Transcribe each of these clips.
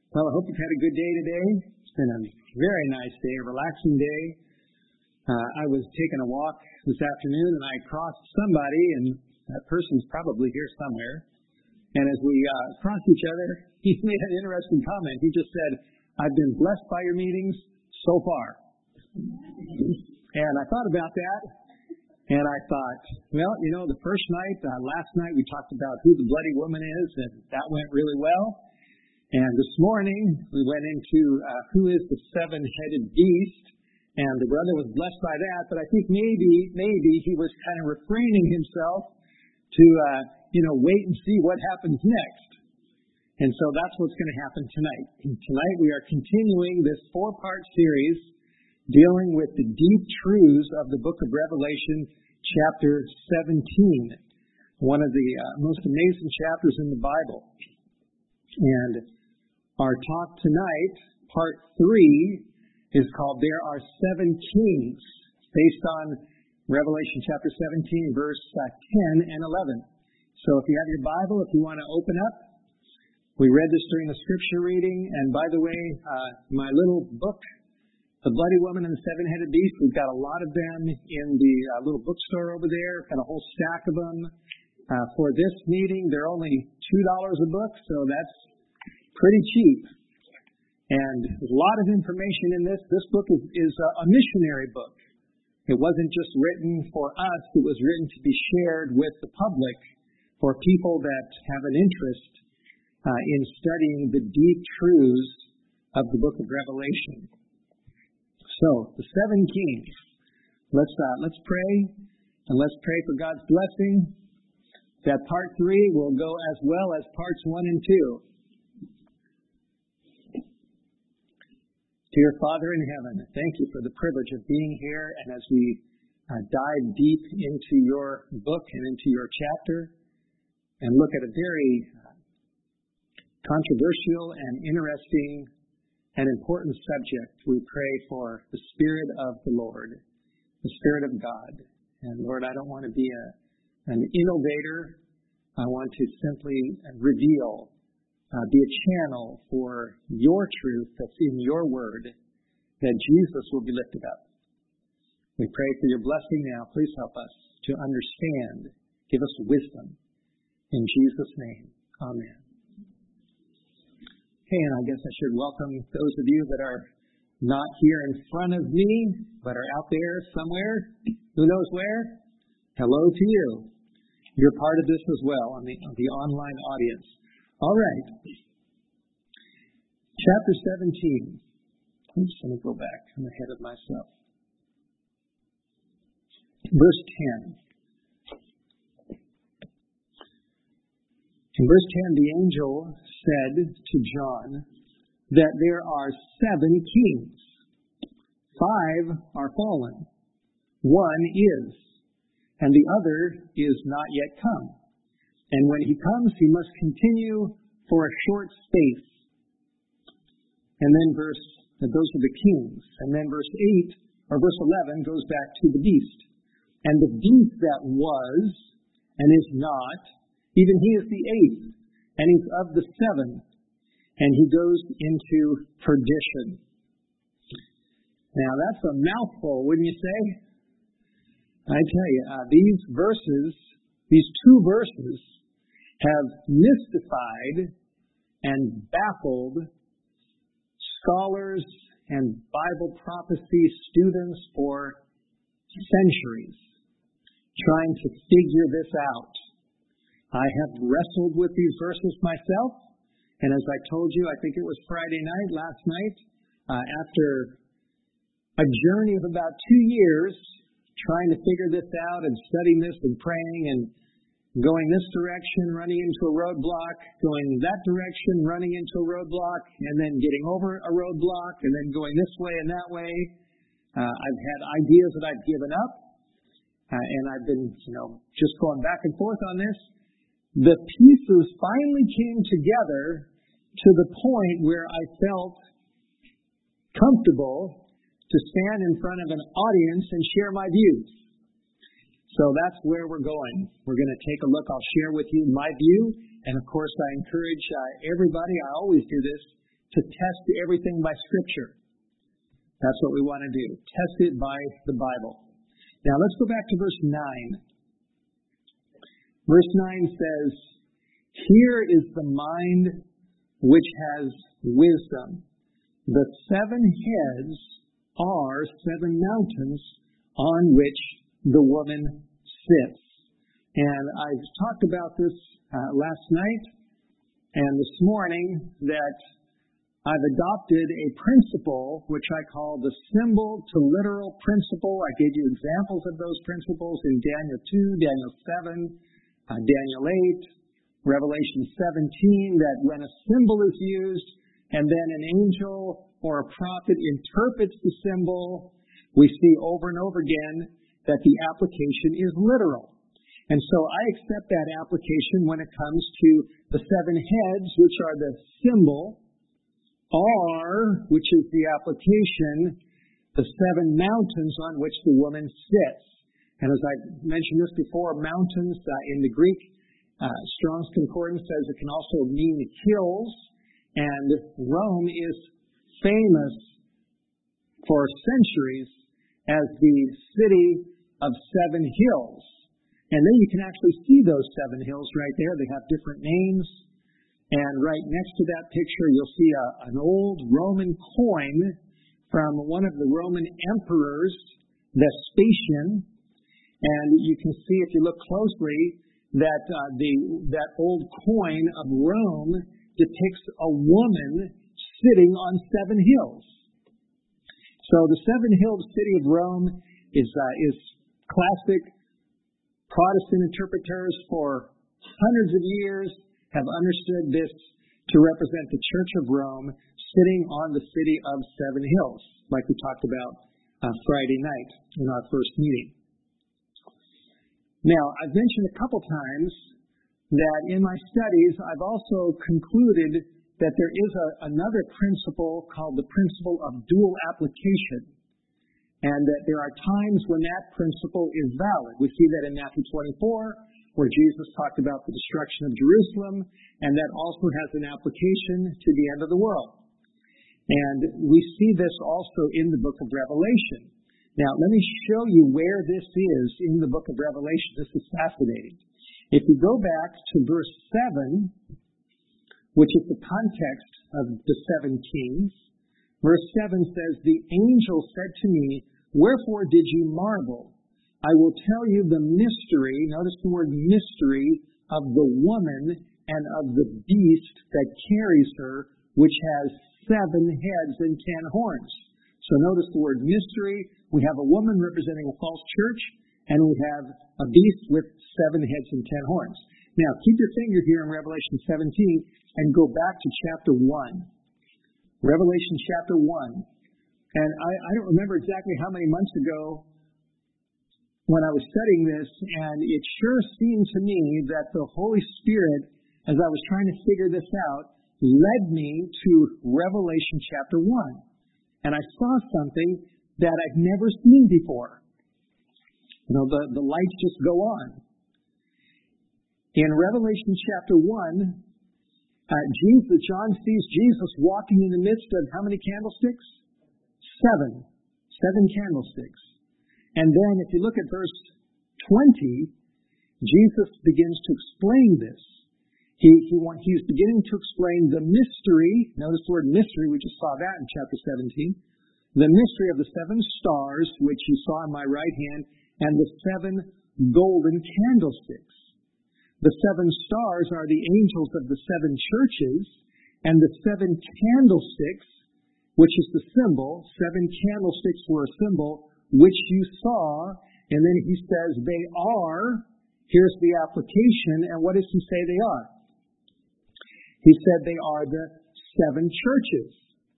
Well, I hope you've had a good day today. It's been a very nice day, a relaxing day. I was taking a walk this afternoon and I crossed somebody, and that person's probably here somewhere. And as we crossed each other, he made an interesting comment. He just said, "I've been blessed by your meetings so far." And I thought about that, and I thought, well, the first night, last night, we talked about who the bloody woman is, and that went really well. And this morning, we went into who is the seven-headed beast, and the brother was blessed by that, but I think maybe he was kind of refraining himself to, wait and see what happens next. And so that's what's going to happen tonight. And tonight we are continuing this 4-part series dealing with the deep truths of the book of Revelation, chapter 17, one of the most amazing chapters in the Bible. And our talk tonight, part 3, is called There Are Seven Kings, based on Revelation chapter 17, verse 10 and 11. So if you have your Bible, if you want to open up, we read this during the scripture reading. And by the way, my little book, The Bloody Woman and the Seven-Headed Beast, we've got a lot of them in the little bookstore over there. Got a whole stack of them. For this meeting, they're only $2 a book, so that's pretty cheap. And there's a lot of information in this. This book is a missionary book. It wasn't just written for us. It was written to be shared with the public for people that have an interest in studying the deep truths of the book of Revelation. So, the seven kings. Let's pray, and let's pray for God's blessing, that part 3 will go as well as parts 1 and 2. Dear Father in heaven, thank you for the privilege of being here, and as we dive deep into your book and into your chapter and look at a very controversial and interesting and important subject, we pray for the Spirit of the Lord, the Spirit of God. And Lord, I don't want to be an innovator. I want to simply reveal, be a channel for your truth that's in your word, that Jesus will be lifted up. We pray for your blessing now. Please help us to understand. Give us wisdom. In Jesus' name, amen. Okay, and I guess I should welcome those of you that are not here in front of me, but are out there somewhere. Who knows where? Hello to you. You're part of this as well on the online audience. All right. Chapter 17. Oops, let me go back. I'm ahead of myself. Verse 10. In verse 10, the angel said to John that there are 7 kings. 5 are fallen. 1 is, and the other is not yet come. And when he comes, he must continue for a short space. And then those are the kings. And then verse 8, or verse 11, goes back to the beast. And the beast that was and is not, even he is the 8th, and he's of the 7th, and he goes into perdition. Now that's a mouthful, wouldn't you say? I tell you, these 2 verses, have mystified and baffled scholars and Bible prophecy students for centuries, trying to figure this out. I have wrestled with these verses myself, and as I told you, I think it was Friday night, last night, after a journey of about 2 years, trying to figure this out and studying this and praying and going this direction, running into a roadblock, going that direction, running into a roadblock, and then getting over a roadblock, and then going this way and that way. I've had ideas that I've given up, and I've been, just going back and forth on this. The pieces finally came together to the point where I felt comfortable to stand in front of an audience and share my views. So that's where we're going. We're going to take a look. I'll share with you my view. And of course, I encourage everybody, I always do this, to test everything by Scripture. That's what we want to do. Test it by the Bible. Now let's go back to verse 9. Verse 9 says, "Here is the mind which has wisdom. The 7 heads are 7 mountains on which the woman sits." And I talked about this last night and this morning, that I've adopted a principle which I call the symbol to literal principle. I gave you examples of those principles in Daniel 2, Daniel 7, Daniel 8, Revelation 17, that when a symbol is used and then an angel or a prophet interprets the symbol, we see over and over again that the application is literal. And so I accept that application when it comes to the 7 heads, which are the symbol, or, which is the application, the 7 mountains on which the woman sits. And as I mentioned this before, mountains in the Greek, Strong's Concordance says it can also mean hills, and Rome is famous for centuries as the city of 7 hills. And then you can actually see those 7 hills right there. They have different names. And right next to that picture, you'll see an old Roman coin from one of the Roman emperors, Vespasian. And you can see, if you look closely, that that old coin of Rome depicts a woman sitting on 7 hills. So the 7-hilled city of Rome is classic. Protestant interpreters for hundreds of years have understood this to represent the Church of Rome sitting on the city of 7 hills, like we talked about Friday night in our first meeting. Now, I've mentioned a couple times that in my studies, I've also concluded that there is another principle called the principle of dual application, and that there are times when that principle is valid. We see that in Matthew 24, where Jesus talked about the destruction of Jerusalem, and that also has an application to the end of the world. And we see this also in the book of Revelation. Now, let me show you where this is in the book of Revelation. This is fascinating. If you go back to verse 7, which is the context of the 7 kings, verse 7 says, "The angel said to me, 'Wherefore did you marvel? I will tell you the mystery,'" notice the word mystery, "'of the woman and of the beast that carries her, which has 7 heads and 10 horns.'" So notice the word mystery. We have a woman representing a false church, and we have a beast with 7 heads and 10 horns. Now, keep your finger here in Revelation 17 and go back to chapter 1. Revelation chapter 1. And I don't remember exactly how many months ago when I was studying this, and it sure seemed to me that the Holy Spirit, as I was trying to figure this out, led me to Revelation chapter 1. And I saw something that I've never seen before. You know, the lights just go on. In Revelation chapter 1, John sees Jesus walking in the midst of how many candlesticks? 7. 7 candlesticks. And then if you look at verse 20, Jesus begins to explain this. He's beginning to explain the mystery. Notice the word mystery. We just saw that in chapter 17. The mystery of the 7 stars, which you saw in my right hand, and the 7 golden candlesticks. The 7 stars are the angels of the 7 churches, and the 7 candlesticks, which is the symbol, 7 candlesticks were a symbol, which you saw, and then he says they are, here's the application, and what does he say they are? He said they are the 7 churches.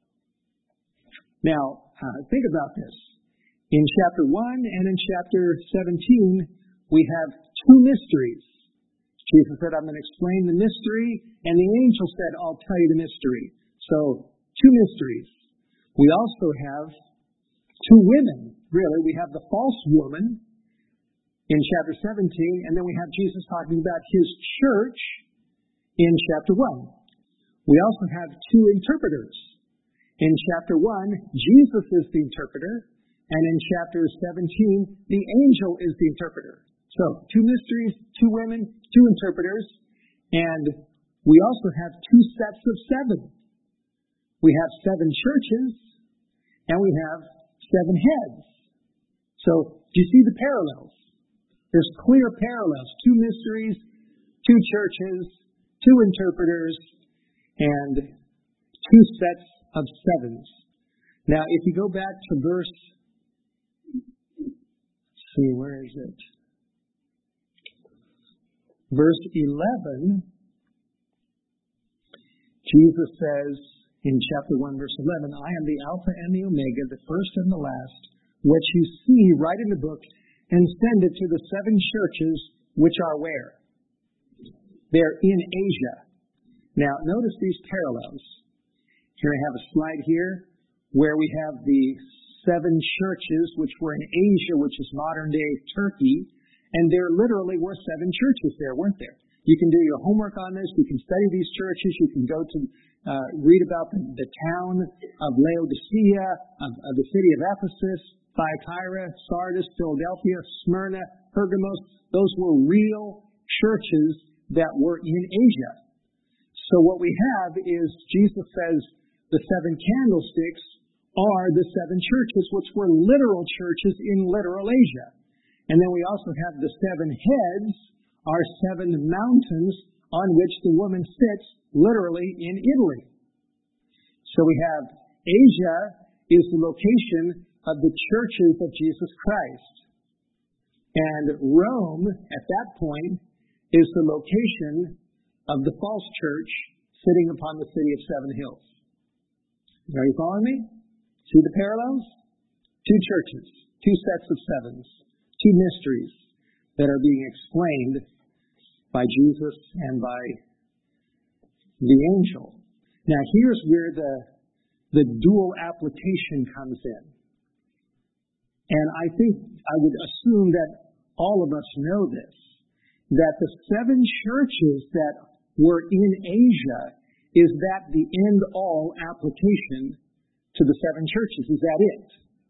Now, think about this. In chapter 1 and in chapter 17, we have 2 mysteries. Jesus said, "I'm going to explain the mystery," and the angel said, "I'll tell you the mystery." So, 2 mysteries. We also have 2 women, really. We have the false woman in chapter 17, and then we have Jesus talking about his church in chapter 1. We also have two interpreters. In chapter 1, Jesus is the interpreter, and in chapter 17, the angel is the interpreter. So, two mysteries, two women, two interpreters, and we also have two sets of seven. We have seven churches, and we have seven heads. So, do you see the parallels? There's clear parallels. Two mysteries, two churches, two interpreters, and two sets of sevens. Now, if you go back to verse, let's see, where is it? Verse 11, Jesus says in chapter 1, verse 11, I am the Alpha and the Omega, the first and the last. What you see, write in the book and send it to the seven churches which are where? They're in Asia. Now, notice these parallels. Here I have a slide here where we have the seven churches which were in Asia, which is modern-day Turkey, and there literally were seven churches there, weren't there? You can do your homework on this. You can study these churches. You can go to read about the town of Laodicea, of the city of Ephesus, Thyatira, Sardis, Philadelphia, Smyrna, Pergamos. Those were real churches that were in Asia. So what we have is Jesus says the seven candlesticks are the seven churches, which were literal churches in literal Asia. And then we also have the seven heads are seven mountains on which the woman sits, literally in Italy. So we have Asia is the location of the churches of Jesus Christ. And Rome, at that point, is the location of the false church sitting upon the city of Seven Hills. Are you following me? See the parallels? Two churches, two sets of sevens, two mysteries that are being explained by Jesus and by the angel. Now here's where the dual application comes in. And I think I would assume that all of us know this, that the seven churches that were in Asia, is that the end-all application to the seven churches? Is that it?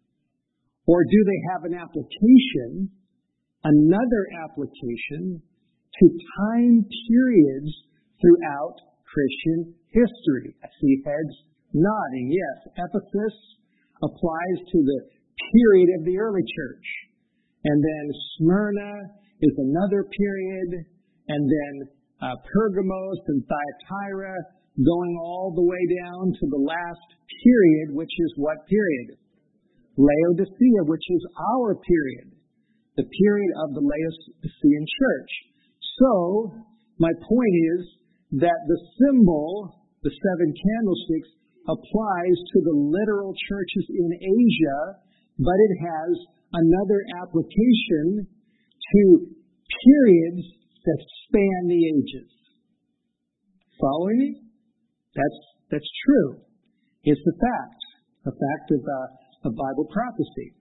Or do they have an application, another application, to time periods throughout Christian history? I see heads nodding. Yes, Ephesus applies to the period of the early church. And then Smyrna is another period. And then Pergamos and Thyatira going all the way down to the last period, which is what period? Laodicea, which is our period. The period of the Laodicean church. So, my point is that the symbol, the seven candlesticks, applies to the literal churches in Asia, but it has another application to periods that span the ages. Following me? That's true. It's a fact of Bible prophecy.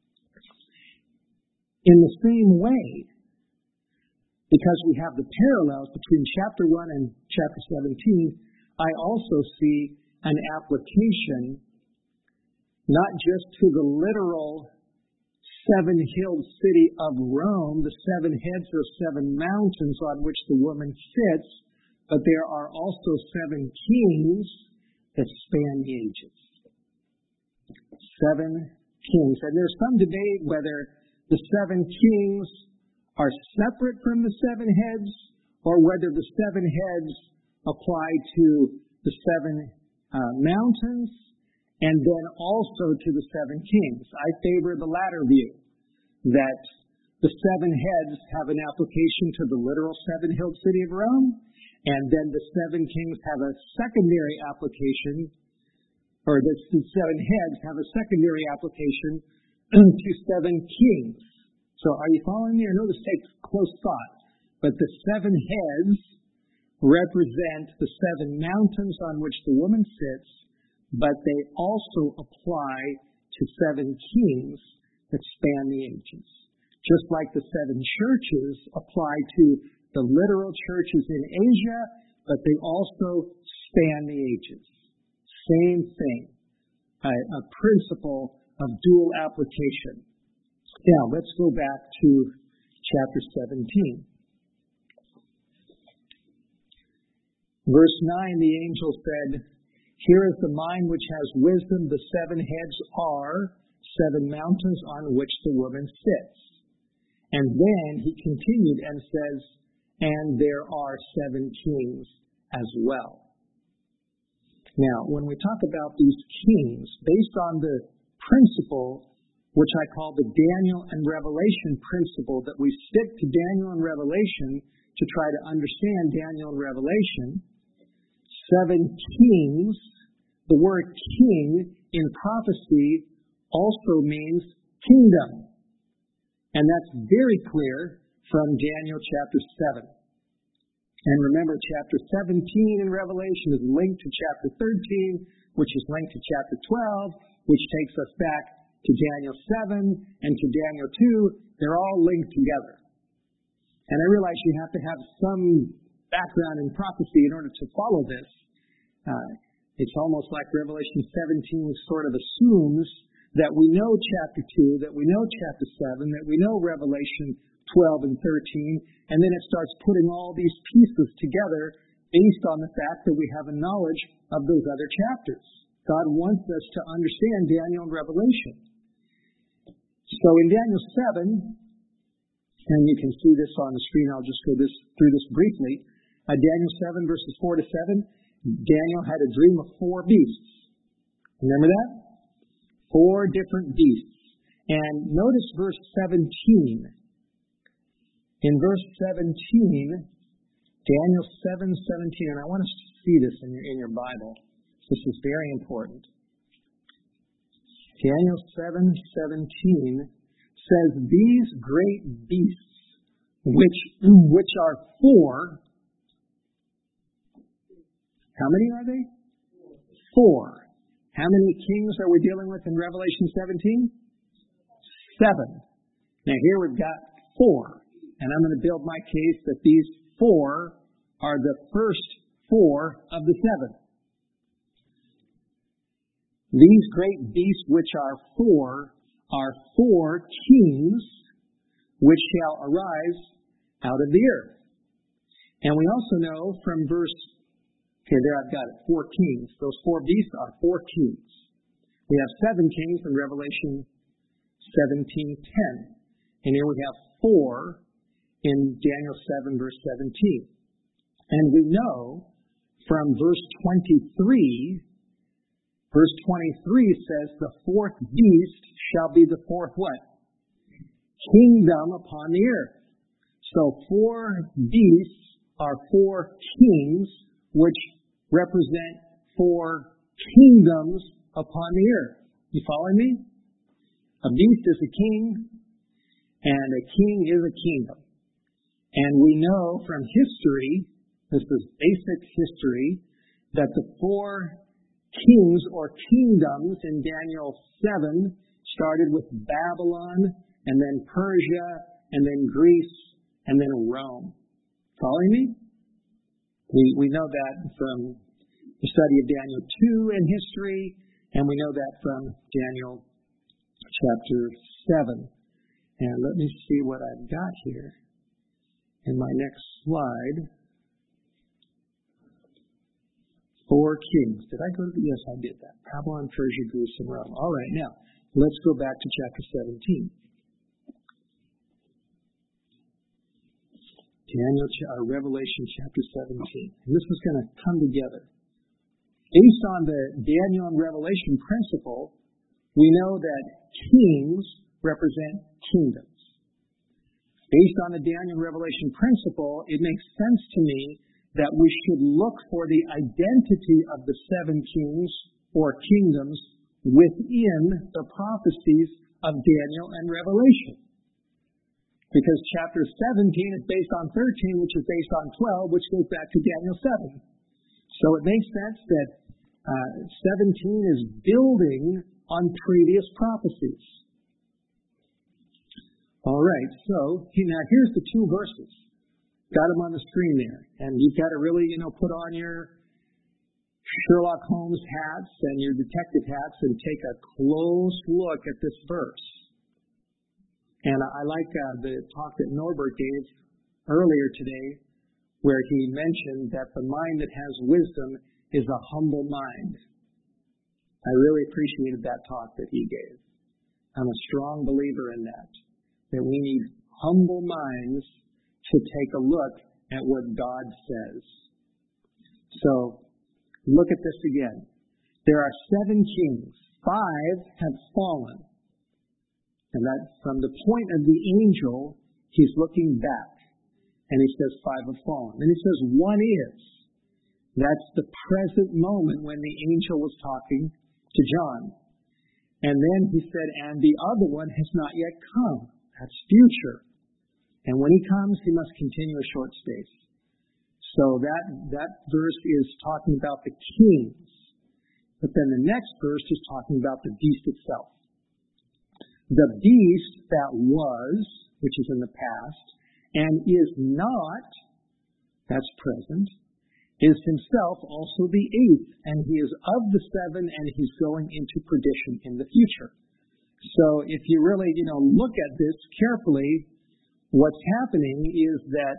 In the same way, because we have the parallels between chapter 1 and chapter 17, I also see an application not just to the literal seven-hilled city of Rome, the seven heads or seven mountains on which the woman sits, but there are also seven kings that span the ages. Seven kings. And there's some debate whether the seven kings are separate from the seven heads, or whether the seven heads apply to the seven mountains, and then also to the seven kings. I favor the latter view, that the seven heads have an application to the literal seven-hilled city of Rome, and then the seven kings have a secondary application, or the seven heads have a secondary application to seven kings. So are you following me? I know this takes close thought, but the seven heads represent the seven mountains on which the woman sits, but they also apply to seven kings that span the ages. Just like the seven churches apply to the literal churches in Asia, but they also span the ages. Same thing. A principle of dual application. Now, let's go back to chapter 17. Verse 9, the angel said, "Here is the mind which has wisdom. The 7 heads are 7 mountains on which the woman sits." And then he continued and says, "And there are 7 kings as well." Now, when we talk about these kings, based on the principle, which I call the Daniel and Revelation principle, that we stick to Daniel and Revelation to try to understand Daniel and Revelation, 7 kings, the word king in prophecy also means kingdom. And that's very clear from Daniel chapter 7. And remember, chapter 17 in Revelation is linked to chapter 13, which is linked to chapter 12, which takes us back to Daniel 7 and to Daniel 2. They're all linked together. And I realize you have to have some background in prophecy in order to follow this. It's almost like Revelation 17 sort of assumes that we know chapter 2, that we know chapter 7, that we know Revelation 12 and 13, and then it starts putting all these pieces together based on the fact that we have a knowledge of those other chapters. God wants us to understand Daniel and Revelation. So in Daniel 7, and you can see this on the screen, I'll just go through this briefly. Daniel 7, verses 4 to 7, Daniel had a dream of 4 beasts. Remember that? 4 different beasts. And notice verse 17. In verse 17, Daniel 7:17, and I want to see this in your Bible. This is very important. Daniel 7:17 says, "These great beasts, which are 4, how many are they? 4. How many kings are we dealing with in Revelation 17? 7. Now here we've got 4. And I'm going to build my case that these 4 are the first 4 of the 7. These great beasts which are 4 kings which shall arise out of the earth. And we also know from verse, there I've got it, 4 kings. Those 4 beasts are 4 kings. We have 7 kings in Revelation 17:10. And here we have 4 in Daniel 7, verse 17. And we know from verse 23 says, "The 4th beast shall be the 4th" what? Kingdom upon the earth. So 4 beasts are 4 kings, which represent 4 kingdoms upon the earth. You following me? A beast is a king, and a king is a kingdom. And we know from history, this is basic history, that the 4 kings or kingdoms in Daniel 7 started with Babylon, and then Persia, and then Greece, and then Rome. Following me? We know that from the study of Daniel 2 in history, and we know that from Daniel chapter 7. And let me see what I've got here in my next slide. 4 kings. Did I go to yes, I did that. Babylon, Persia, Greece, and Rome. All right, now, let's go back to chapter 17. Revelation chapter 17. And this is going to come together. Based on the Daniel and Revelation principle, we know that kings represent kingdoms. Based on the Daniel and Revelation principle, it makes sense to me that we should look for the identity of the 7 kings or kingdoms within the prophecies of Daniel and Revelation. Because chapter 17 is based on 13, which is based on 12, which goes back to Daniel 7. So it makes sense that 17 is building on previous prophecies. All right, so now here's the 2 verses. Got them on the screen there. And you've got to really, put on your Sherlock Holmes hats and your detective hats and take a close look at this verse. And I like the talk that Norbert gave earlier today, where he mentioned that the mind that has wisdom is a humble mind. I really appreciated that talk that he gave. I'm a strong believer in that we need humble minds to take a look at what God says. So, look at this again. There are 7 kings. 5 have fallen. And that from the point of the angel, he's looking back. And he says 5 have fallen. And he says 1 is. That's the present moment when the angel was talking to John. And then he said, and the other one has not yet come. That's future. And when he comes, he must continue a short space. So that verse is talking about the kings. But then the next verse is talking about the beast itself. The beast that was, which is in the past, and is not, that's present, is himself also the 8th, and he is of the 7, and he's going into perdition in the future. So if you really, look at this carefully, what's happening is that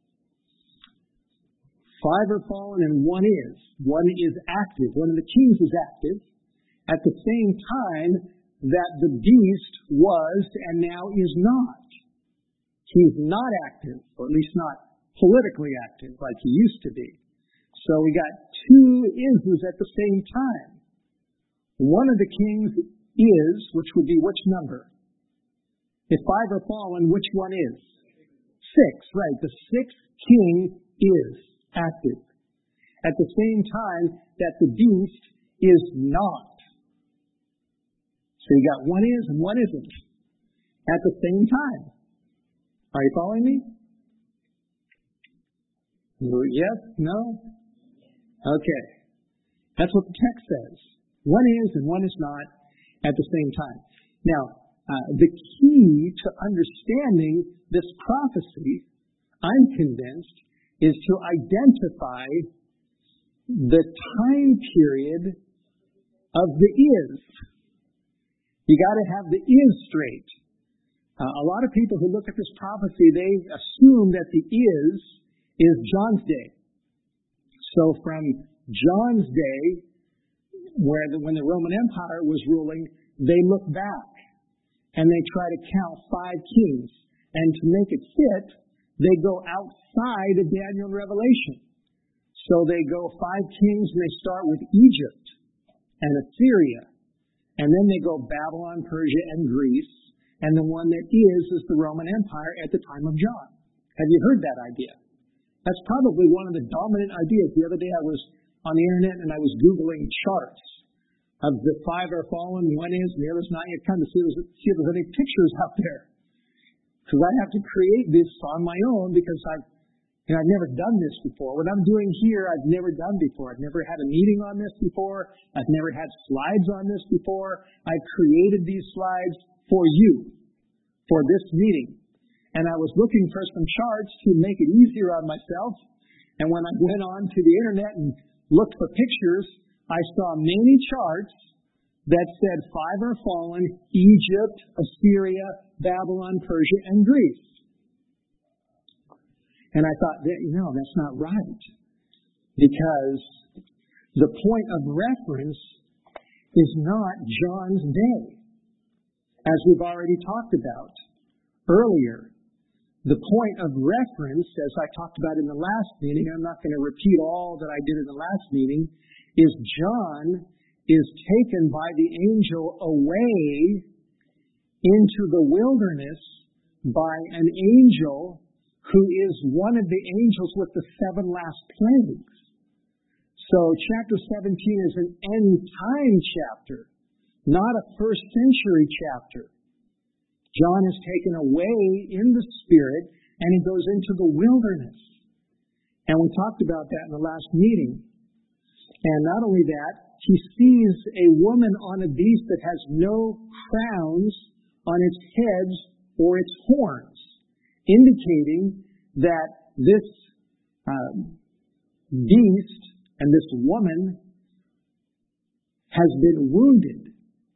5 are fallen and 1 is. 1 is active. One of the kings is active. At the same time that the beast was and now is not. He's not active, or at least not politically active like he used to be. So we got 2 ises at the same time. One of the kings is, which would be which number? If 5 are fallen, which one is? 6, right. The 6th king is active. At the same time that the beast is not. So you got 1 is and 1 isn't. At the same time. Are you following me? Yes? No? Okay. That's what the text says. 1 is and 1 is not at the same time. Now, the key to understanding this prophecy, I'm convinced, is to identify the time period of the is. You got to have the is straight. A lot of people who look at this prophecy, they assume that the is John's day. So from John's day, when the Roman Empire was ruling, they look back and they try to count 5 kings. And to make it fit, they go outside of Daniel and Revelation. So they go 5 kings and they start with Egypt and Assyria. And then they go Babylon, Persia, and Greece. And the one that is the Roman Empire at the time of John. Have you heard that idea? That's probably one of the dominant ideas. The other day I was on the internet and I was Googling charts of the 5 are fallen, 1 is, and the other's not yet come to see if there's any pictures out there. Because I have to create this on my own because I've never done this before. What I'm doing here, I've never done before. I've never had a meeting on this before. I've never had slides on this before. I've created these slides for you, for this meeting. And I was looking for some charts to make it easier on myself. And when I went on to the internet and looked for pictures, I saw many charts that said 5 are fallen, Egypt, Assyria, Babylon, Persia, and Greece. And I thought, that's not right. Because the point of reference is not John's day, as we've already talked about earlier. The point of reference, as I talked about in the last meeting, I'm not going to repeat all that I did in the last meeting, is John is taken by the angel away into the wilderness by an angel who is one of the angels with the 7 last plagues. So chapter 17 is an end-time chapter, not a first century chapter. John is taken away in the Spirit, and he goes into the wilderness. And we talked about that in the last meeting. And not only that, he sees a woman on a beast that has no crowns on its heads or its horns, indicating that this beast and this woman has been wounded.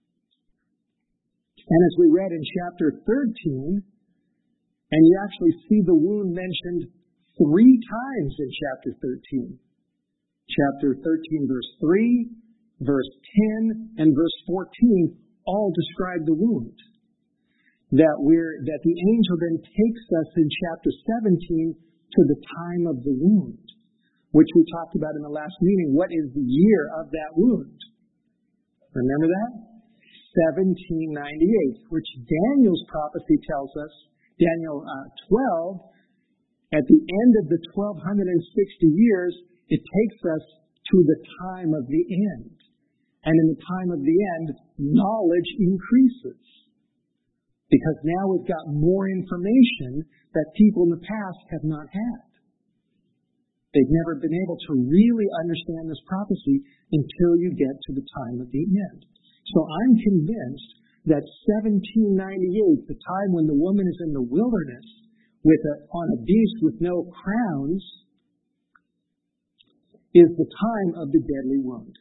And as we read in chapter 13, and you actually see the wound mentioned 3 times in chapter 13. Chapter 13, verse 3, verse 10, and verse 14 all describe the wound. That the angel then takes us in chapter 17 to the time of the wound, which we talked about in the last meeting. What is the year of that wound? Remember that? 1798, which Daniel's prophecy tells us, Daniel 12, at the end of the 1260 years, it takes us to the time of the end. And in the time of the end, knowledge increases. Because now we've got more information that people in the past have not had. They've never been able to really understand this prophecy until you get to the time of the end. So I'm convinced that 1798, the time when the woman is in the wilderness on a beast with no crowns, is the time of the deadly wound.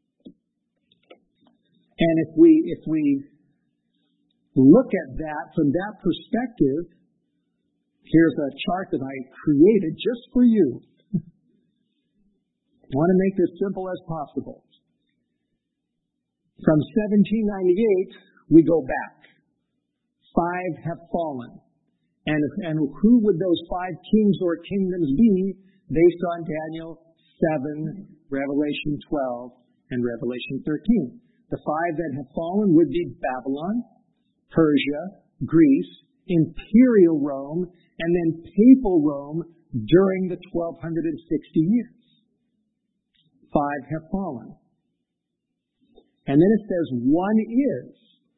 And if we look at that from that perspective, here's a chart that I created just for you. I want to make this simple as possible. From 1798, we go back. 5 have fallen. And who would those 5 kings or kingdoms be based on Daniel 7, Revelation 12, and Revelation 13? The 5 that have fallen would be Babylon, Persia, Greece, Imperial Rome, and then Papal Rome during the 1260 years. 5 have fallen. And then it says 1 is.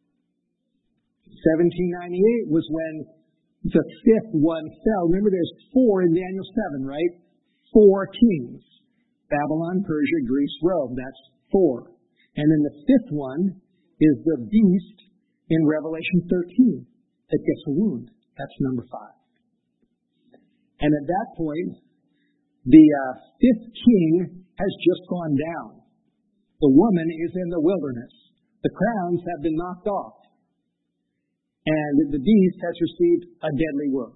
1798 was when the 5th one fell. Remember, there's 4 in Daniel 7, right? 4 kings. Babylon, Persia, Greece, Rome. That's 4. And then the 5th one is the beast in Revelation 13 that gets a wound. That's number 5. And at that point, the 5th king has just gone down. The woman is in the wilderness. The crowns have been knocked off. And the beast has received a deadly wound.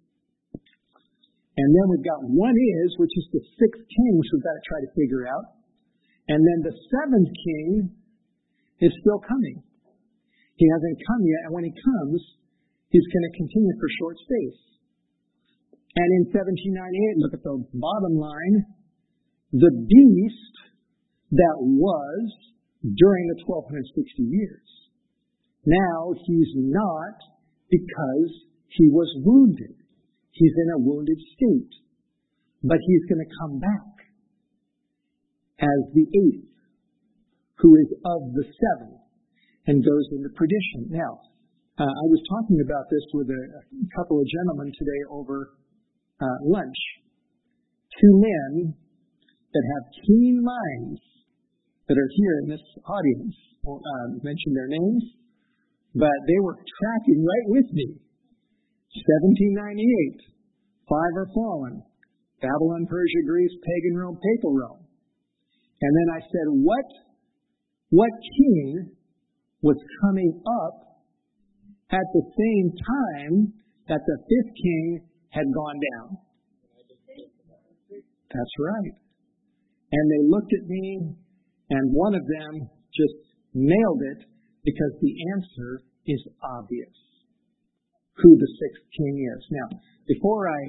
And then we've got 1 is, which is the 6th king, which we've got to try to figure out. And then the 7th king is still coming. He hasn't come yet, and when he comes, he's going to continue for short space. And in 1798, look at the bottom line, the beast that was during the 1260 years. Now he's not, because he was wounded. He's in a wounded state. But he's going to come back as the 8th, who is of the 7th, and goes into perdition. Now, I was talking about this with a couple of gentlemen today over lunch. 2 men that have keen minds that are here in this audience. I won't mention their names, but they were tracking right with me. 1798, 5 are fallen. Babylon, Persia, Greece, pagan Rome, papal Rome. And then I said, what king was coming up at the same time that the 5th king had gone down? That's right. And they looked at me, and one of them just nailed it because the answer is obvious. Who the 6th king is. Now, before I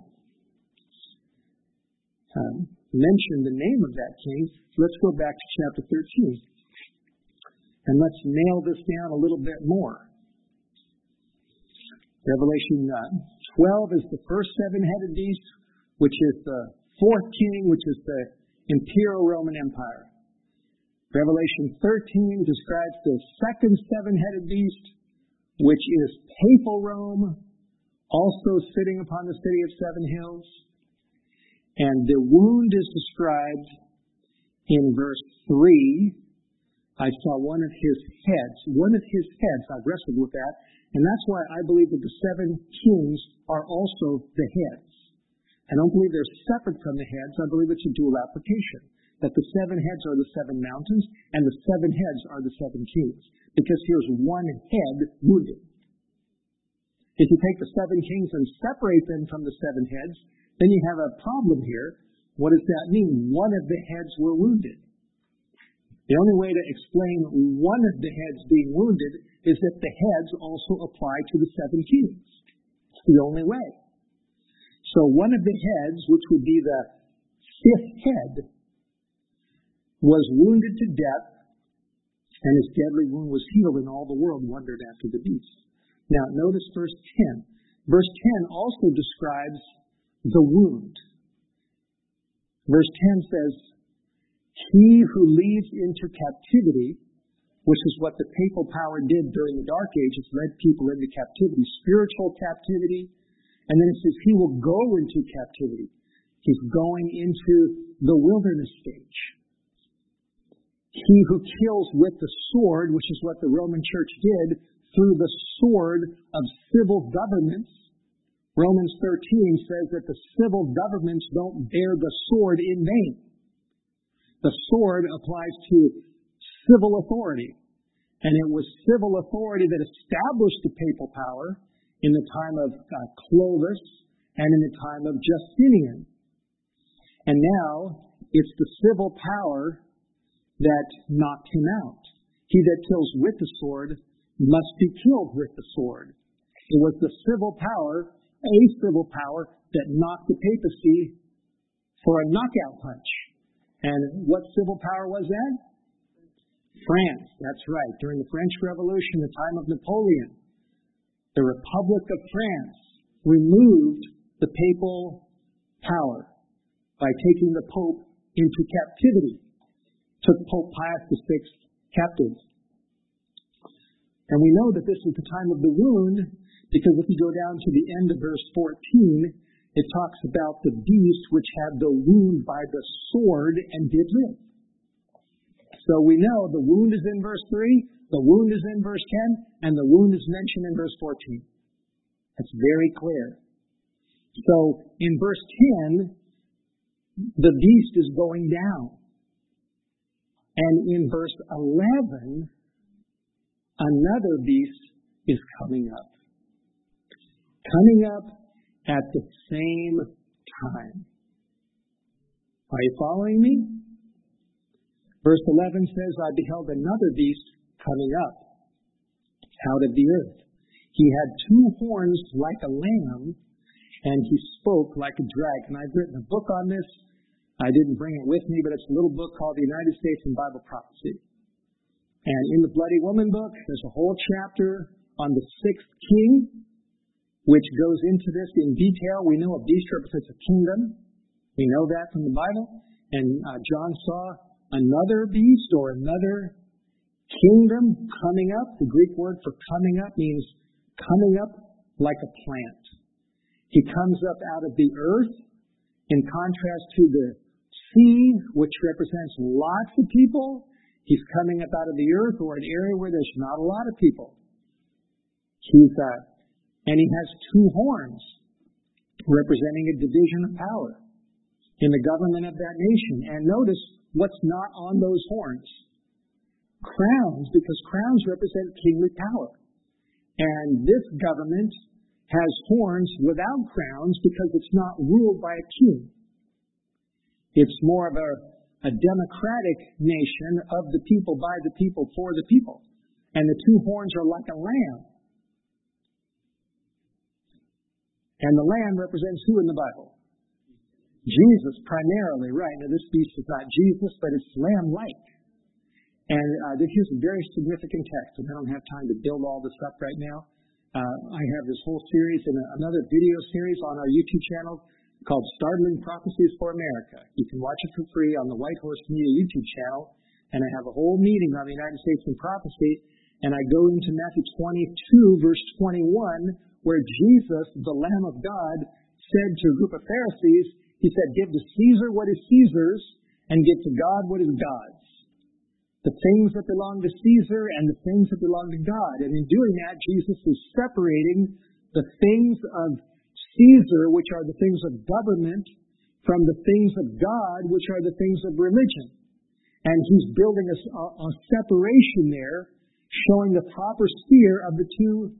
mention the name of that king, let's go back to chapter 13. And let's nail this down a little bit more. Revelation 12 is the first 7-headed beast, which is the 4th king, which is the Imperial Roman Empire. Revelation 13 describes the second 7-headed beast, which is Papal Rome, also sitting upon the city of 7 hills. And the wound is described in verse 3. I saw one of his heads. I've wrestled with that. And that's why I believe that the 7 kings are also the heads. I don't believe they're separate from the heads. I believe it's a dual application. that the 7 heads are the 7 mountains and the 7 heads are the 7 kings. Because here's one head wounded. If you take the 7 kings and separate them from the 7 heads, then you have a problem here. What does that mean? One of the heads were wounded. The only way to explain one of the heads being wounded is that the heads also apply to the 7 kings. It's the only way. So one of the heads, which would be the 5th head, was wounded to death, and his deadly wound was healed, and all the world wondered after the beast. Now, notice verse 10. Verse 10 also describes the wound. Verse 10 says, "He who leads into captivity," which is what the papal power did during the Dark Ages, led people into captivity, spiritual captivity. And then it says, "He will go into captivity." He's going into the wilderness stage. He who kills with the sword, which is what the Roman Church did, through the sword of civil governments. Romans 13 says that the civil governments don't bear the sword in vain. The sword applies to civil authority. And it was civil authority that established the papal power in the time of Clovis and in the time of Justinian. And now it's the civil power that knocked him out. He that kills with the sword must be killed with the sword. It was the civil power, a civil power, that knocked the papacy for a knockout punch. And what civil power was that? France, that's right. During the French Revolution, the time of Napoleon, the Republic of France removed the papal power by taking the Pope into captivity. Took Pope Pius VI captive. And we know that this is the time of the wound, because if you go down to the end of verse 14, it talks about the beast which had the wound by the sword and did live. So we know the wound is in verse 3, the wound is in verse 10, and the wound is mentioned in verse 14. That's very clear. So in verse 10, the beast is going down. And in verse 11, another beast is coming up. Coming up at the same time. Are you following me? Verse 11 says, "I beheld another beast coming up out of the earth. He had 2 horns like a lamb, and he spoke like a dragon." I've written a book on this. I didn't bring it with me, but it's a little book called The United States in Bible Prophecy. And in the Bloody Woman book, there's a whole chapter on the 6th king, which goes into this in detail. We know a beast represents a kingdom. We know that from the Bible. And John saw another beast or another kingdom coming up. The Greek word for coming up means coming up like a plant. He comes up out of the earth, in contrast to the sea, which represents lots of people. He's coming up out of the earth, or an area where there's not a lot of people. And he has 2 horns, representing a division of power in the government of that nation. And notice what's not on those horns. Crowns, because crowns represent kingly power. And this government has horns without crowns because it's not ruled by a king. It's more of a democratic nation of the people, by the people, for the people. And the 2 horns are like a lamb. And the lamb represents who in the Bible? Jesus, primarily, right. Now, this beast is not Jesus, but it's lamb-like. And here's a very significant text, and I don't have time to build all this up right now. I have this whole series and another video series on our YouTube channel called Startling Prophecies for America. You can watch it for free on the White Horse Media YouTube channel. And I have a whole meeting on the United States in prophecy. And I go into Matthew 22, verse 21, where Jesus, the Lamb of God, said to a group of Pharisees, he said, "Give to Caesar what is Caesar's, and give to God what is God's." The things that belong to Caesar and the things that belong to God. And in doing that, Jesus is separating the things of Caesar, which are the things of government, from the things of God, which are the things of religion. And he's building a separation there, showing the proper sphere of the two.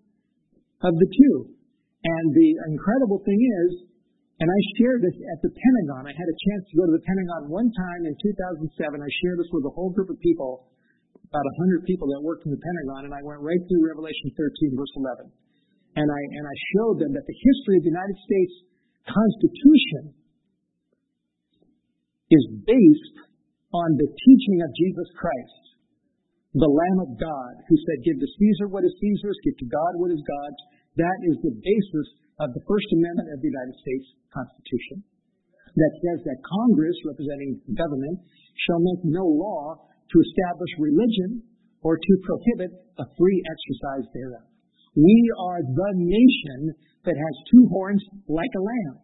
And the incredible thing is, and I shared this at the Pentagon. I had a chance to go to the Pentagon one time in 2007. I shared this with a whole group of people, about 100 people that worked in the Pentagon, and I went right through Revelation 13, verse 11. And I showed them that the history of the United States Constitution is based on the teaching of Jesus Christ, the Lamb of God, who said, give to Caesar what is Caesar's, give to God what is God's. That is the basis of the First Amendment of the United States Constitution, that says that Congress, representing government, shall make no law to establish religion or to prohibit a free exercise thereof. We are the nation that has two horns like a lamb.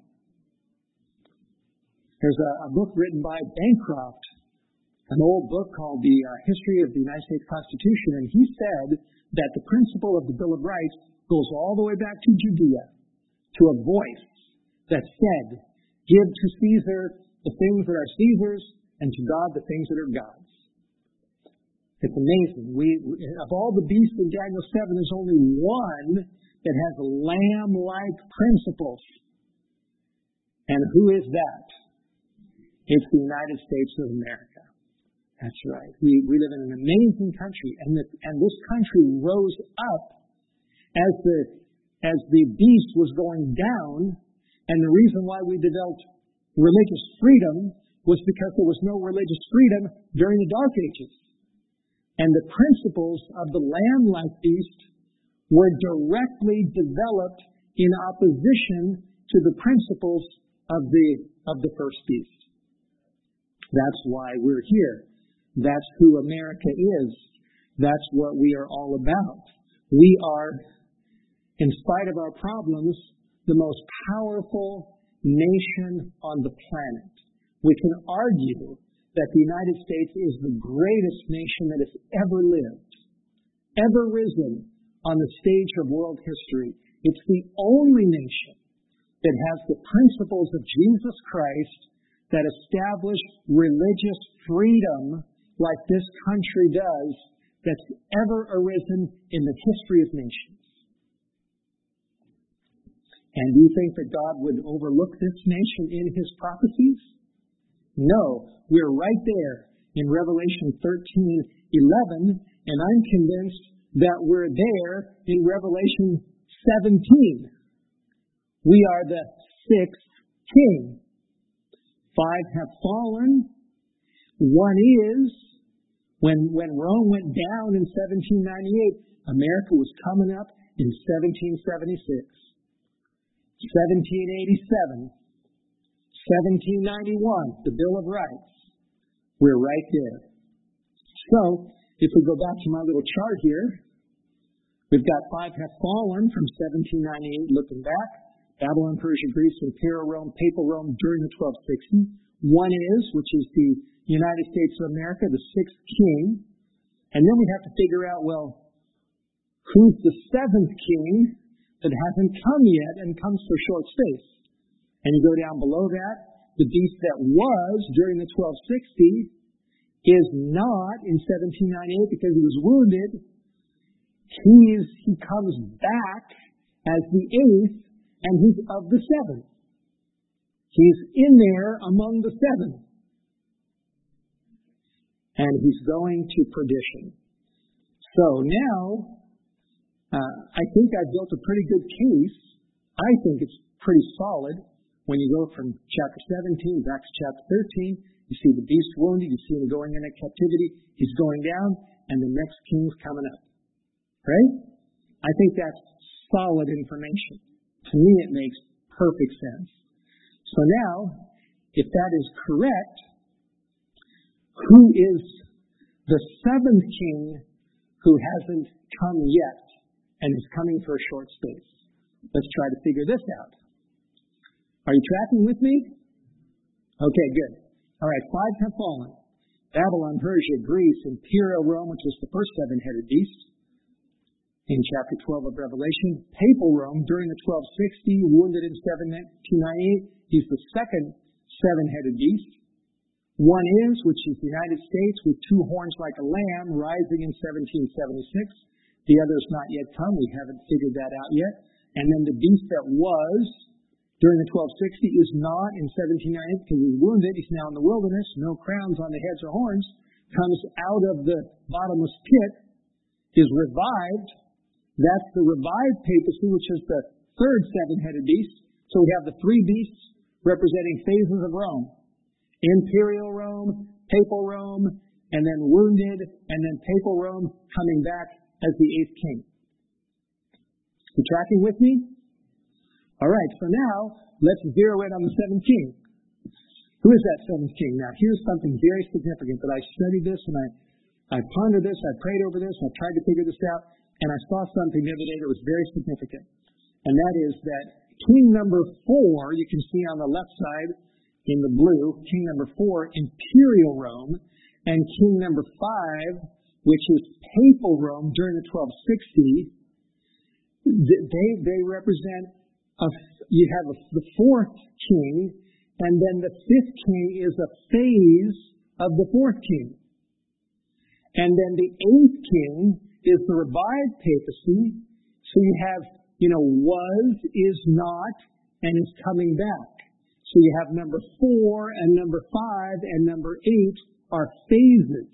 There's a book written by Bancroft, an old book called The History of the United States Constitution, and he said that the principle of the Bill of Rights goes all the way back to Judea, to a voice that said, give to Caesar the things that are Caesar's, and to God the things that are God's. It's amazing. Of all the beasts in Daniel 7, there's only one that has lamb-like principles. And who is that? It's the United States of America. That's right. We live in an amazing country, and this country rose up as the beast was going down, and the reason why we developed religious freedom was because there was no religious freedom during the Dark Ages. And the principles of the lamb-like beast were directly developed in opposition to the principles of the first beast. That's why we're here. That's who America is. That's what we are all about. We are, in spite of our problems, the most powerful nation on the planet. We can argue that the United States is the greatest nation that has ever lived, ever risen on the stage of world history. It's the only nation that has the principles of Jesus Christ that establish religious freedom like this country does, that's ever arisen in the history of nations. And do you think that God would overlook this nation in his prophecies? No, we're right there in Revelation 13:11, and I'm convinced that we're there in Revelation 17. We are the sixth king. 5 have fallen. One is, when Rome went down in 1798, America was coming up in 1776, 1787, 1791, the Bill of Rights. We're right there. So, if we go back to my little chart here, we've got 5 have fallen from 1798, looking back. Babylon, Persia, Greece, Imperial Rome, Papal Rome during the 1260. One is, which is the United States of America, the sixth king. And then we have to figure out, well, who's the seventh king that hasn't come yet and comes for short space? And you go down below that, the beast that was during the 1260 is not in 1798 because he was wounded. He comes back as the eighth, and he's of the seven. He's in there among the seven. And he's going to perdition. So now, I think I've built a pretty good case. I think it's pretty solid. When you go from chapter 17 back to chapter 13, you see the beast wounded, you see him going into captivity, he's going down, and the next king's coming up. Right? I think that's solid information. To me, it makes perfect sense. So now, if that is correct, who is the seventh king who hasn't come yet and is coming for a short space? Let's try to figure this out. Are you tracking with me? Okay, good. All right, 5 have fallen. Babylon, Persia, Greece, Imperial Rome, which was the first seven-headed beast. In chapter 12 of Revelation, Papal Rome during the 1260, wounded in 1798. He's the second seven-headed beast. One is, which is the United States, with two horns like a lamb, rising in 1776. The other is not yet come. We haven't figured that out yet. And then the beast that was during the 1260 is not in 1798 because he's wounded. He's now in the wilderness. No crowns on the heads or horns. Comes out of the bottomless pit. Is revived. That's the revived papacy, which is the third seven-headed beast. So we have the three beasts representing phases of Rome. Imperial Rome, Papal Rome, and then wounded, and then Papal Rome coming back as the eighth king. You tracking with me? All right, so now let's zero in on the seventh king. Who is that seventh king? Now, here's something very significant that I studied this, and I pondered this, I prayed over this, I tried to figure this out, and I saw something the other day that was very significant. And that is that king number 4, you can see on the left side in the blue, king number 4, Imperial Rome, and king number 5, which is Papal Rome during the 1260, they represent, you have the fourth king, and then the fifth king is a phase of the fourth king. And then the eighth king is the revived papacy. So you have, was, is not, and is coming back. So you have number 4 and number 5 and number 8 are phases.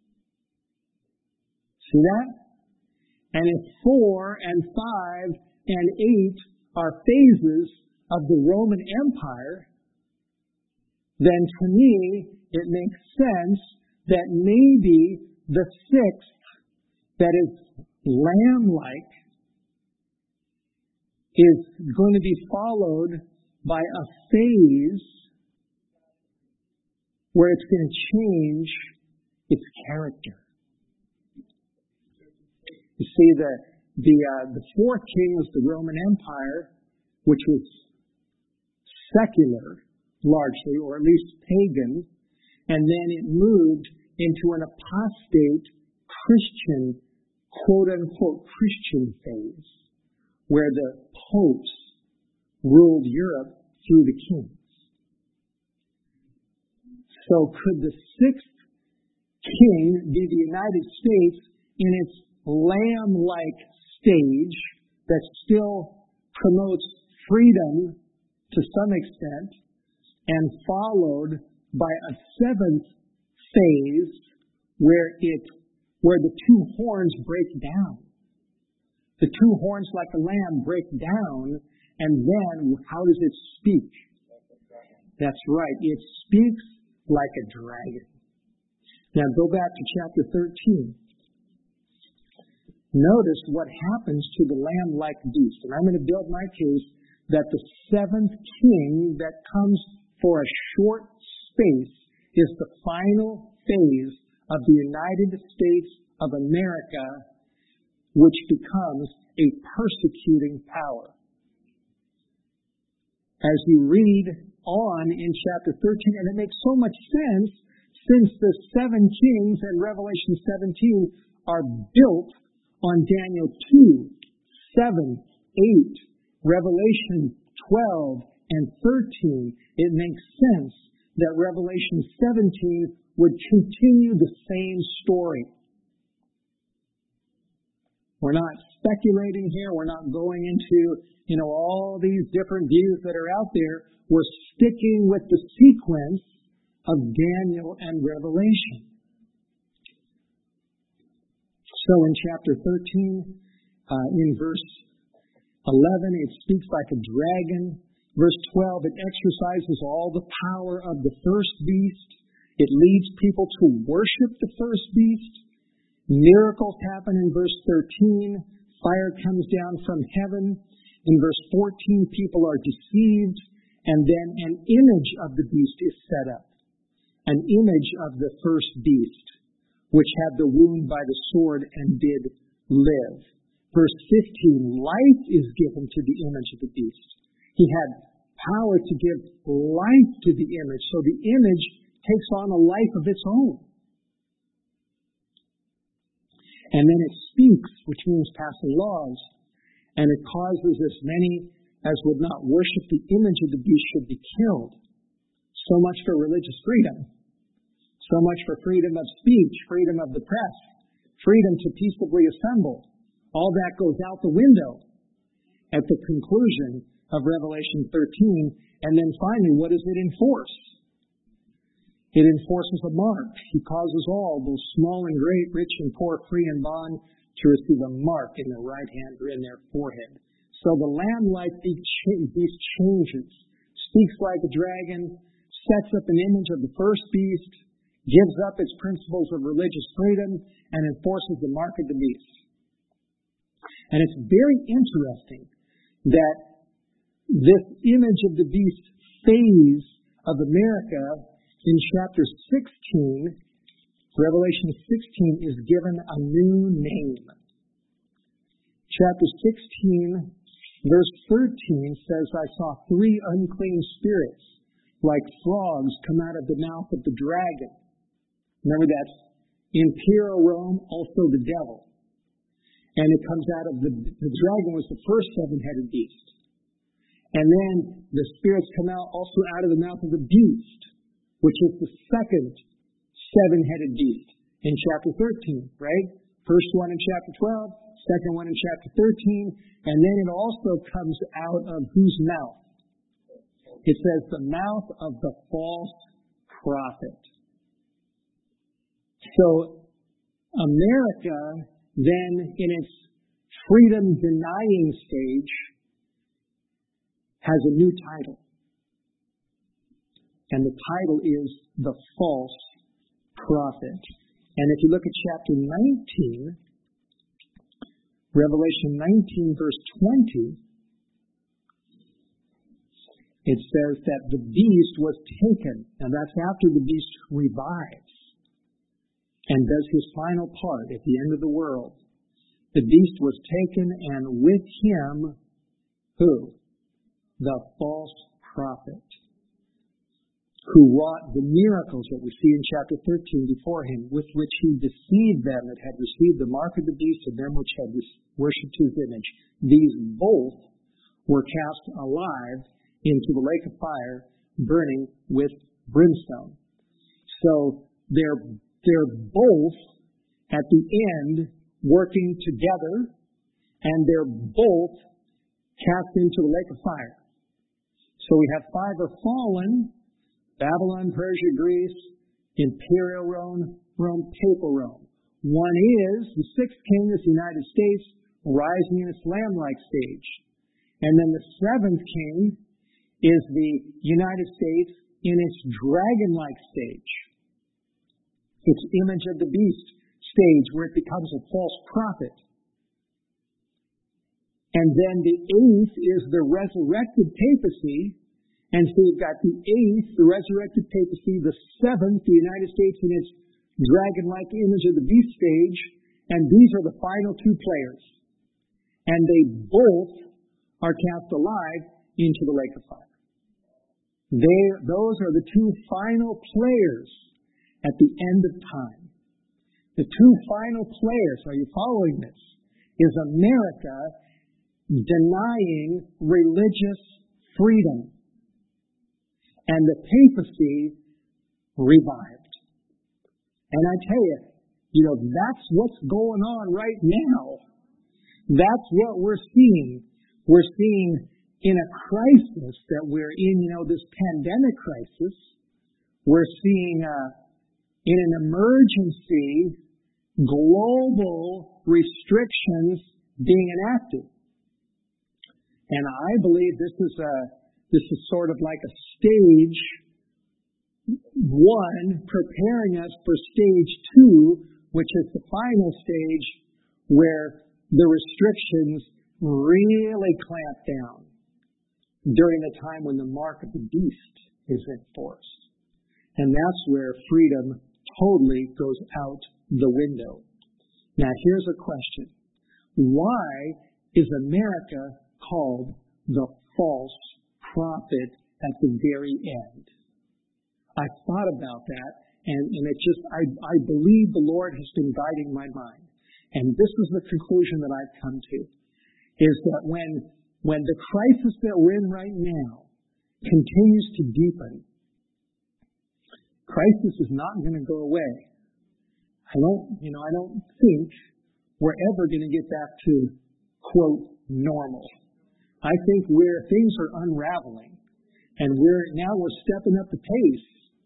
See that? And if 4 and 5 and 8 are phases of the Roman Empire, then to me it makes sense that maybe the sixth, that is lamb-like, is going to be followed by a phase where it's going to change its character. You see, the fourth king was the Roman Empire, which was secular, largely, or at least pagan, and then it moved into an apostate Christian, quote-unquote Christian phase, where the popes ruled Europe through the kings. So could the sixth king be the United States in its lamb-like stage that still promotes freedom to some extent, and followed by a seventh phase where the two horns break down? The two horns like a lamb break down, and then how does it speak? That's right, it speaks like a dragon. Now go back to chapter 13. Notice what happens to the lamb-like beast. And I'm going to build my case that the seventh king that comes for a short space is the final phase of the United States of America, which becomes a persecuting power. As you read on in chapter 13, and it makes so much sense since the seven kings in Revelation 17 are built on Daniel 2, 7, 8, Revelation 12, and 13. It makes sense that Revelation 17 would continue the same story. We're not speculating here. We're not going into, all these different views that are out there. We're sticking with the sequence of Daniel and Revelation. So in chapter 13, in verse 11, it speaks like a dragon. Verse 12, it exercises all the power of the first beast. It leads people to worship the first beast. Miracles happen in verse 13. Fire comes down from heaven. In verse 14, people are deceived. And then an image of the beast is set up. An image of the first beast, which had the wound by the sword and did live. Verse 15, life is given to the image of the beast. He had power to give life to the image. So the image takes on a life of its own. And then it speaks, which means passing laws. And it causes as many as would not worship the image of the beast should be killed. So much for religious freedom. So much for freedom of speech, freedom of the press, freedom to peaceably assemble. All that goes out the window at the conclusion of Revelation 13. And then finally, what does it enforce? It enforces a mark. He causes all, both small and great, rich and poor, free and bond, to receive a mark in their right hand or in their forehead. So the lamb-like beast changes, speaks like a dragon, sets up an image of the first beast, gives up its principles of religious freedom, and enforces the mark of the beast. And it's very interesting that this image of the beast phase of America in chapter 16, Revelation 16, is given a new name. Chapter 16, verse 13 says, I saw 3 unclean spirits, like frogs, come out of the mouth of the dragon. Remember, that's imperial Rome, also the devil. And it comes out of the dragon was the first 7-headed beast. And then the spirits come out also out of the mouth of the beast, which is the second 7-headed beast in chapter 13, right? First one in chapter 12, second one in chapter 13, and then it also comes out of whose mouth? It says the mouth of the false prophet. So America then in its freedom-denying stage has a new title. And the title is the false prophet. And if you look at chapter 19, Revelation 19, verse 20, it says that the beast was taken. Now that's after the beast revives and does his final part at the end of the world. The beast was taken, and with him, who? The false prophet, who wrought the miracles that we see in chapter 13 before him, with which he deceived them that had received the mark of the beast and them which had worshipped his image. These both were cast alive into the lake of fire, burning with brimstone. So they're both at the end working together, and they're both cast into the lake of fire. So we have 5 are fallen: Babylon, Persia, Greece, imperial Rome, papal Rome. One is, the 6th king is the United States, rising in its lamb-like stage. And then the 7th king is the United States in its dragon-like stage. Its image of the beast stage, where it becomes a false prophet. And then the 8th is the resurrected papacy. And so you've got the 8th, the resurrected papacy, the 7th, the United States in its dragon-like image of the beast stage, and these are the final 2 players. And they both are cast alive into the lake of fire. Those are the 2 final players at the end of time. The 2 final players, are you following this? Is America denying religious freedom, and the papacy revived. And I tell you, that's what's going on right now. That's what we're seeing. We're seeing in a crisis that we're in, this pandemic crisis, we're seeing in an emergency global restrictions being enacted. And I believe this is sort of like a stage 1 preparing us for stage 2, which is the final stage where the restrictions really clamp down during the time when the mark of the beast is enforced. And that's where freedom totally goes out the window. Now here's a question. Why is America called the false prophet at the very end? I thought about that, and it just, I believe the Lord has been guiding my mind. And this is the conclusion that I've come to, is that when the crisis that we're in right now continues to deepen, Crisis is not going to go away. I don't think we're ever going to get back to, quote, normal. I think where things are unraveling, and we're stepping up the pace.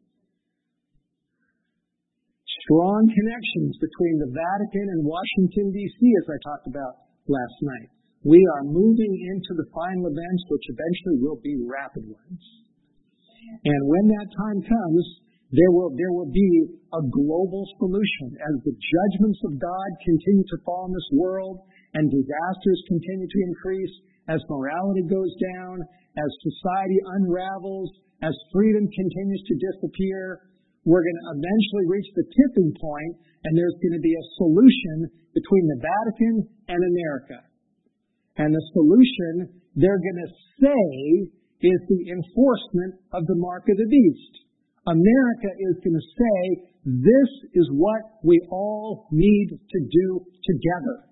Strong connections between the Vatican and Washington, D.C., as I talked about last night. We are moving into the final events, which eventually will be rapid ones. And when that time comes, there will be a global solution. As the judgments of God continue to fall in this world, and disasters continue to increase, as morality goes down, as society unravels, as freedom continues to disappear, we're going to eventually reach the tipping point, and there's going to be a solution between the Vatican and America. And the solution, they're going to say, is the enforcement of the mark of the beast. America is going to say, this is what we all need to do together.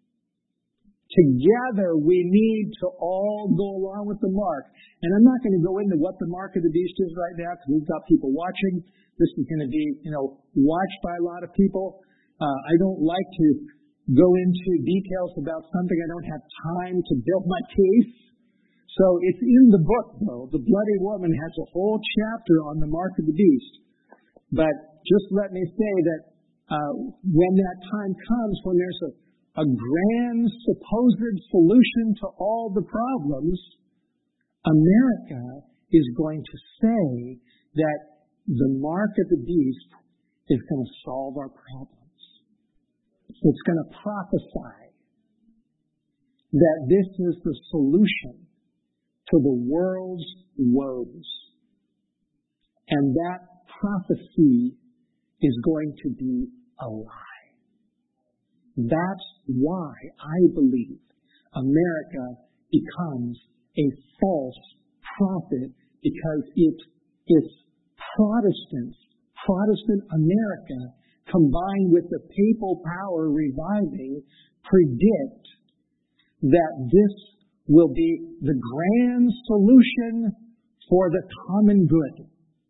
Together, we need to all go along with the mark. And I'm not going to go into what the mark of the beast is right now, because we've got people watching. This is going to be, watched by a lot of people. I don't like to go into details about something I don't have time to build my case. So it's in the book, though. The Bloody Woman has a whole chapter on the mark of the beast. But just let me say that when that time comes, when there's a grand supposed solution to all the problems, America is going to say that the mark of the beast is going to solve our problems. It's going to prophesy that this is the solution to the world's woes. And that prophecy is going to be a lie. That's why I believe America becomes a false prophet, because it's Protestant America combined with the papal power reviving predict that this will be the grand solution for the common good.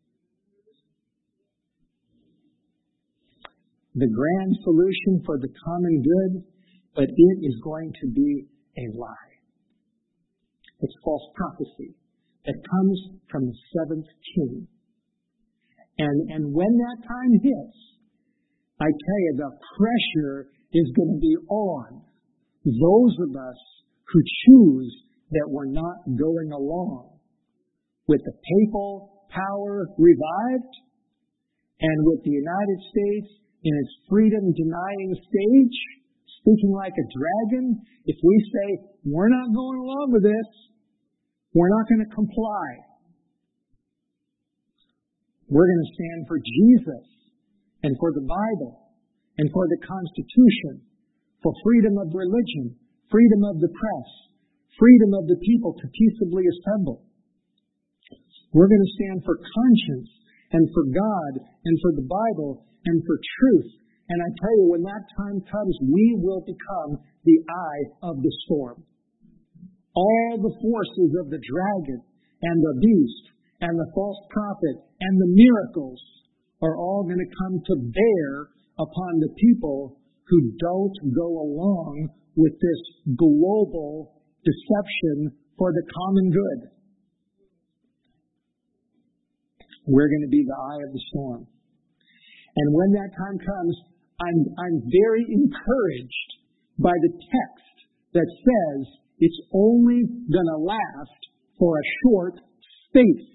The grand solution for the common good, but it is going to be a lie. It's false prophecy that comes from the seventh king. And when that time hits, I tell you, the pressure is going to be on those of us who choose that we're not going along with the papal power revived and with the United States in its freedom-denying stage, speaking like a dragon. If we say, we're not going along with this, we're not going to comply. We're going to stand for Jesus and for the Bible and for the Constitution, for freedom of religion, freedom of the press, freedom of the people to peaceably assemble. We're going to stand for conscience and for God and for the Bible and for truth. And I tell you, when that time comes, we will become the eye of the storm. All the forces of the dragon and the beast and the false prophet and the miracles are all going to come to bear upon the people who don't go along with this global deception for the common good. We're going to be the eye of the storm. And when that time comes, I'm very encouraged by the text that says it's only going to last for a short space.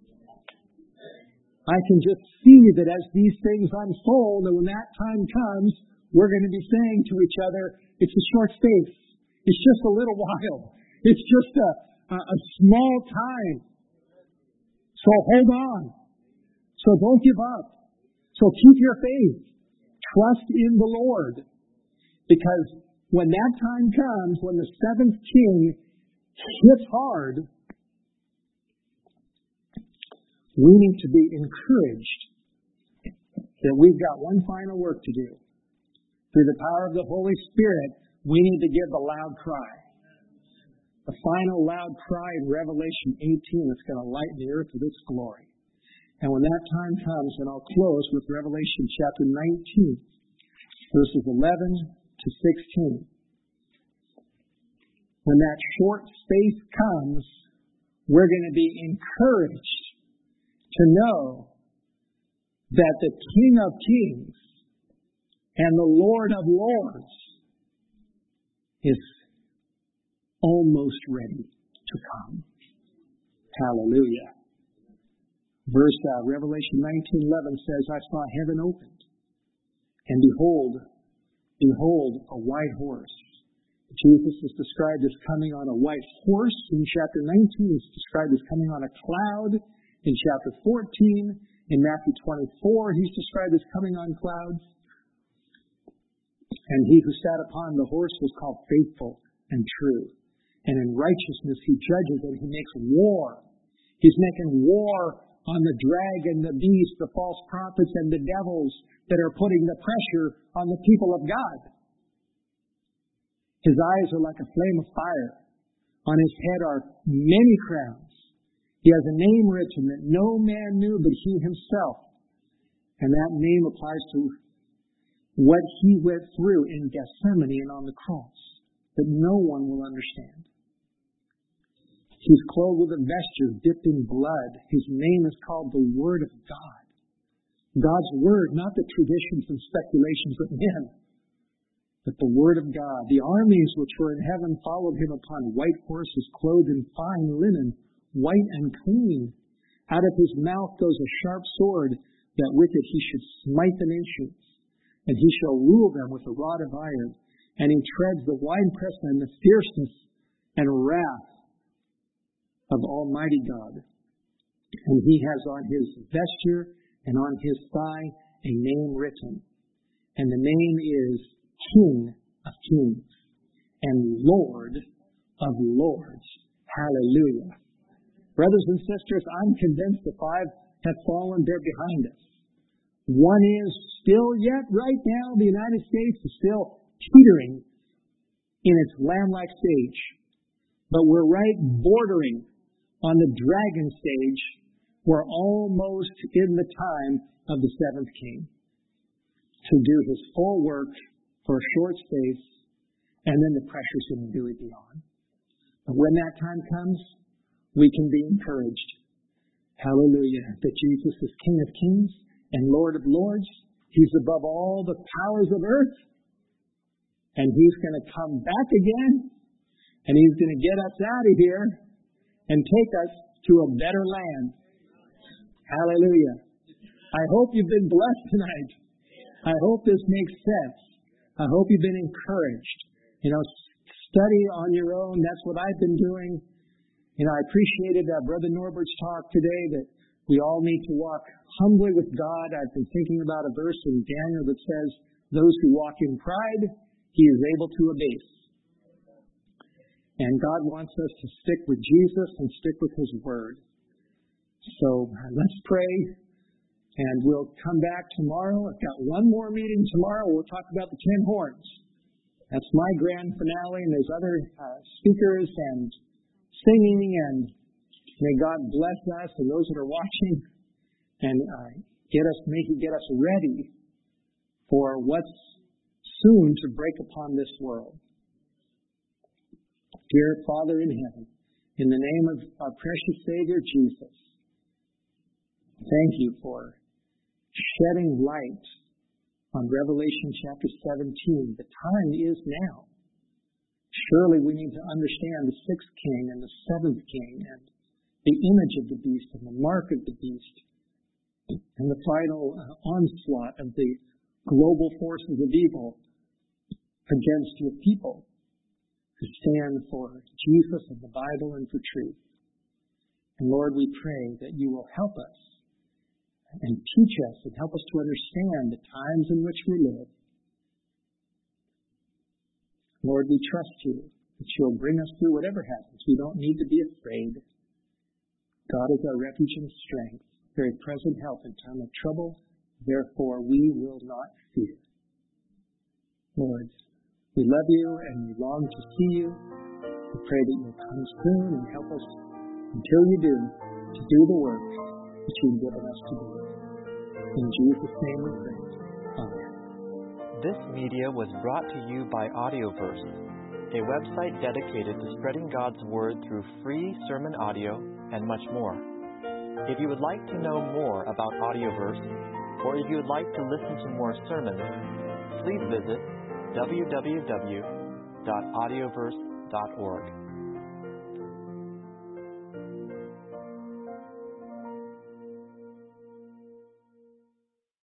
I can just see that as these things unfold, and when that time comes, we're going to be saying to each other, it's a short space. It's just a little while. It's just a small time. So hold on. So don't give up. So keep your faith. Trust in the Lord. Because when that time comes, when the seventh king hits hard, we need to be encouraged that we've got one final work to do. Through the power of the Holy Spirit, we need to give a loud cry. The final loud cry in Revelation 18 that's going to lighten the earth with its glory. And when that time comes, and I'll close with Revelation chapter 19, verses 11 to 16. When that short space comes, we're going to be encouraged to know that the King of Kings and the Lord of Lords is almost ready to come. Hallelujah. Revelation 19:11 says, I saw heaven opened, and behold, a white horse. Jesus is described as coming on a white horse in chapter 19. He's described as coming on a cloud in chapter 14. In Matthew 24, he's described as coming on clouds. And he who sat upon the horse was called Faithful and True. And in righteousness he judges and he makes war. He's making war on the dragon, the beast, the false prophets, and the devils that are putting the pressure on the people of God. His eyes are like a flame of fire. On his head are many crowns. He has a name written that no man knew but he himself. And that name applies to what he went through in Gethsemane and on the cross that no one will understand. He's clothed with a vesture dipped in blood. His name is called the Word of God. God's Word, not the traditions and speculations of men, but the Word of God. The armies which were in heaven followed him upon white horses, clothed in fine linen, white and clean. Out of his mouth goes a sharp sword, that with it he should smite the nations. And he shall rule them with a rod of iron. And he treads the winepress and the fierceness and wrath of Almighty God. And he has on his vesture and on his thigh a name written. And the name is King of Kings and Lord of Lords. Hallelujah. Brothers and sisters, I'm convinced the five have fallen, they're behind us. One is still yet, right now, the United States is still teetering in its lamb-like stage. But we're right bordering on the dragon stage. We're almost in the time of the seventh king to do his full work for a short space, and then the pressure's going to do it beyond. But when that time comes, we can be encouraged. Hallelujah. That Jesus is King of Kings and Lord of Lords. He's above all the powers of earth. And he's going to come back again. And he's going to get us out of here and take us to a better land. Hallelujah. I hope you've been blessed tonight. I hope this makes sense. I hope you've been encouraged. Study on your own. That's what I've been doing. I appreciated Brother Norbert's talk today that we all need to walk humbly with God. I've been thinking about a verse in Daniel that says, those who walk in pride, he is able to abase. And God wants us to stick with Jesus and stick with his word. So let's pray, and we'll come back tomorrow. I've got one more meeting tomorrow. We'll talk about the 10 horns. That's my grand finale, and there's other speakers and singing, and may God bless us and those that are watching and get us ready for what's soon to break upon this world. Dear Father in heaven, in the name of our precious Savior Jesus, thank you for shedding light on Revelation chapter 17. The time is now. Surely we need to understand the sixth king and the seventh king and the image of the beast and the mark of the beast and the final onslaught of the global forces of evil against your people who stand for Jesus and the Bible and for truth. And Lord, we pray that you will help us and teach us and help us to understand the times in which we live. Lord, we trust you that you'll bring us through whatever happens. We don't need to be afraid. God is our refuge and strength, very present help in time of trouble. Therefore, we will not fear. Lord, we love you and we long to see you. We pray that you'll come soon and help us until you do to do the work that you've given us to be. In Jesus' name we pray. Amen. This media was brought to you by Audioverse, a website dedicated to spreading God's Word through free sermon audio and much more. If you would like to know more about Audioverse, or if you would like to listen to more sermons, please visit www.audioverse.org.